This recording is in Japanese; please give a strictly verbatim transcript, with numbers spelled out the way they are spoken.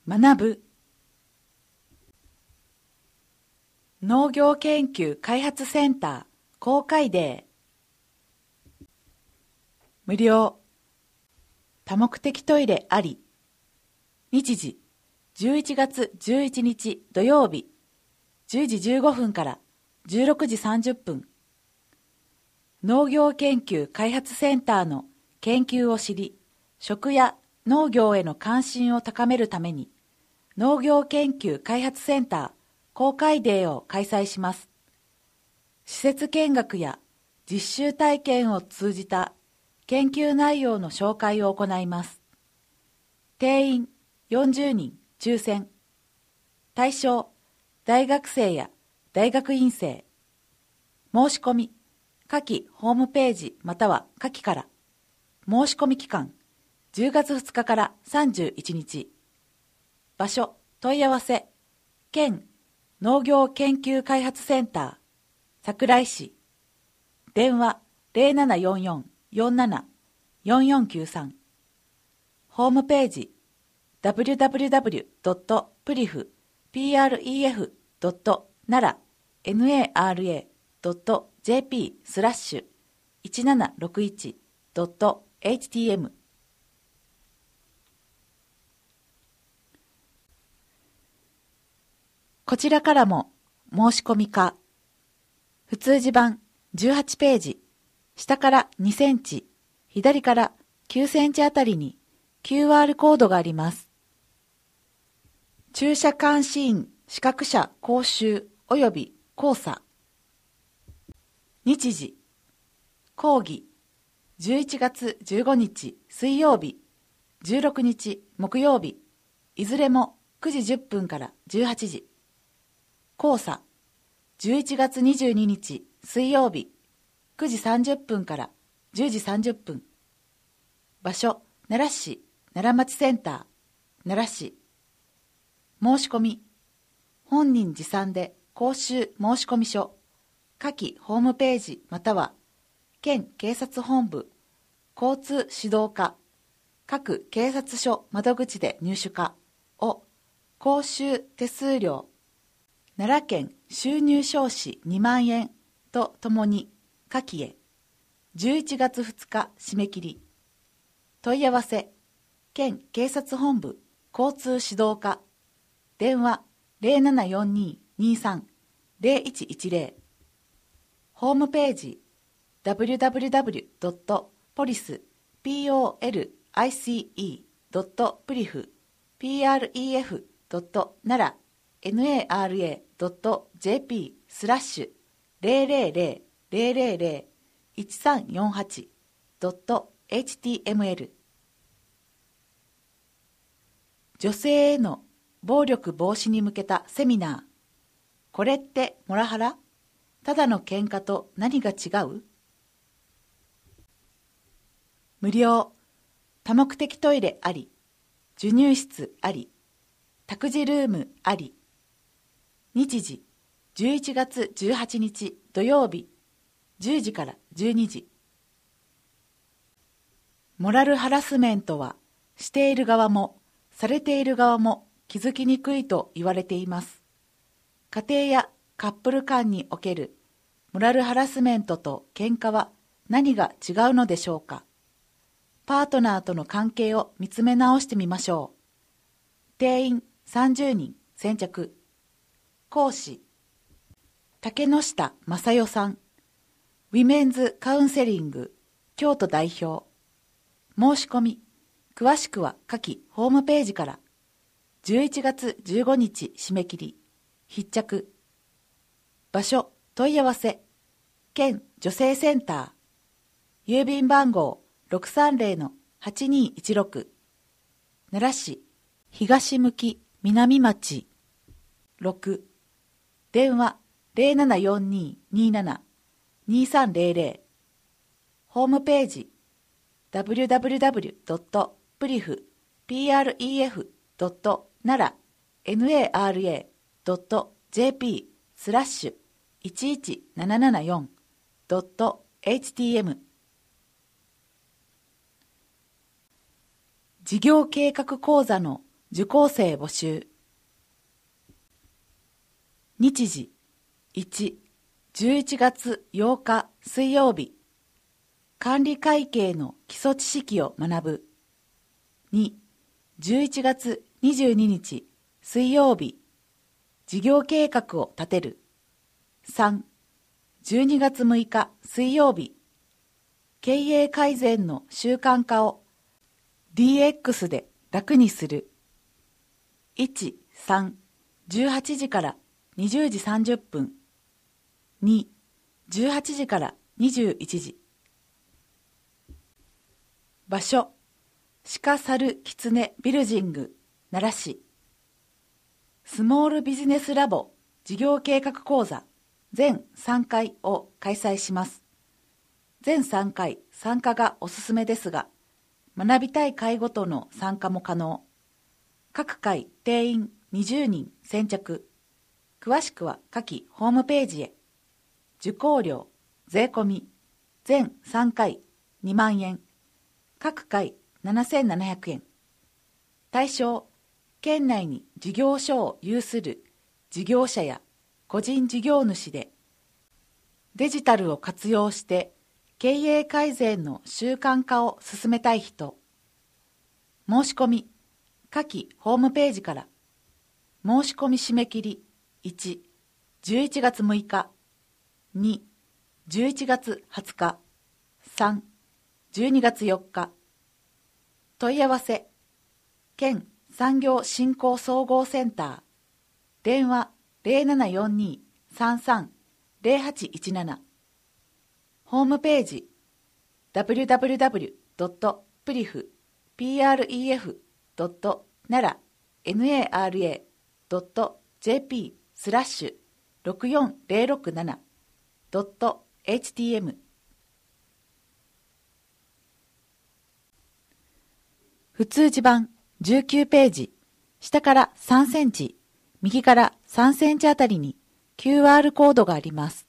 学ぶ。農業研究開発センター公開デー。無料。多目的トイレあり。日時じゅういちがつじゅういちにち土曜日じゅうじじゅうごふんからじゅうろくじさんじゅっぷん。農業研究開発センターの研究を知り、食や農業への関心を高めるために、農業研究開発センター公開デーを開催します。施設見学や実習体験を通じた研究内容の紹介を行います。定員よんじゅうにん抽選。対象、大学生や大学院生。申し込み、下記ホームページまたは下記から。申し込み期間、じゅうがつふつかからさんじゅういちにち。場所、問い合わせ、県農業研究開発センター、桜井市。電話 ゼロななよんよん よんなな よんよんきゅうさん。ホームページ、ダブリュダブリュダブリュドットプリフプレフドットナラ ナラ ドット ジェーピー スラッシュいちななろくいちドット エイチティーエム。こちらからも申し込みか。普通字版じゅうはちページ、下からにセンチ、左からきゅうセンチあたりに キューアール コードがあります。駐車監視員資格者講習及び講座。日時、講義、じゅういちがつじゅうごにち水曜日、じゅうろくにち木曜日、いずれもくじじゅっぷんからじゅうはちじ。講座、じゅういちがつにじゅうににち水曜日、くじさんじゅっぷんからじゅうじさんじゅっぷん。場所、奈良市奈良町センター、奈良市。申し込み、本人持参で講習申込書、下記ホームページまたは、県警察本部、交通指導課、各警察署窓口で入手かを、講習手数料、奈良県収入証紙にまんえんとともに下記へ。じゅういちがつふつか締め切り。問い合わせ、県警察本部交通指導課。電話 ゼロななよんに にさん ゼロいちいちゼロ。ホームページ ダブリュダブリュダブリュドットポリス ドットプリフ ドットナラ ナラ ドット ジェーピー スラッシュ ゼロゼロゼロ ゼロゼロゼロ いちさんよんはち ドット エイチティーエムエル。 女性への暴力防止に向けたセミナー。これってモラハラ？ただの喧嘩と何が違う？無料。多目的トイレあり。授乳室あり。託児ルームあり。日時、じゅういちがつじゅうはちにち土曜日、じゅうじからじゅうにじ。モラルハラスメントは、している側も、されている側も気づきにくいと言われています。家庭やカップル間におけるモラルハラスメントと喧嘩は何が違うのでしょうか。パートナーとの関係を見つめ直してみましょう。定員さんじゅうにん先着。講師、竹之下正代さん。ウィメンズカウンセリング京都代表。申し込み、詳しくは下記ホームページから。じゅういちがつじゅうごにち締め切り。必着。場所、問い合わせ、県女性センター。郵便番号 ろくさんゼロのはちにいちろく。奈良市東向き南町ろく。電話 ゼロななよんに になな にさんゼロゼロ。ホームページ ダブリュダブリュダブリュドットプリフ プレフ ドットナラ ナラ ドット ジェーピー スラッシュいちいちななななよん ドット エイチティーエム。 事業計画講座の受講生募集。日時いち、じゅういちがつようか水曜日、管理会計の基礎知識を学ぶ。に、じゅういちがつにじゅうににち水曜日、事業計画を立てる。さん、じゅうにがつむいか水曜日、経営改善の習慣化を ディーエックス で楽にする。いち、さん、じゅうはちじからにじゅうじさんじゅっぷん。に、じゅうはちじからにじゅういちじ。場所、鹿猿狐ビルジング奈良市。スモールビジネスラボ事業計画講座全さんかいを開催します。全さんかい参加がおすすめですが、学びたい会ごとの参加も可能。各回定員にじゅうにん先着。詳しくは下記ホームページへ。受講料、税込み、全さんかいにまんえん。各回ななせんななひゃくえん。対象、県内に事業所を有する事業者や個人事業主で、デジタルを活用して経営改善の習慣化を進めたい人。申し込み、下記ホームページから。申し込み締め切りいち、じゅういちがつむいか、に、じゅういちがつはつか、さん、じゅうにがつよっか。問い合わせ、県産業振興総合センター、電話 ゼロななよんに さんさん ゼロはちいちなな。ホームページ ダブリュダブリュダブリュドットプリフ ドットナラ ドットジェーピー スラッシュろくよんゼロろくなな ドット エイチティーエム。 普通字版じゅうきゅうページ、下からさんセンチ、右からさんセンチあたりに キューアール コードがあります。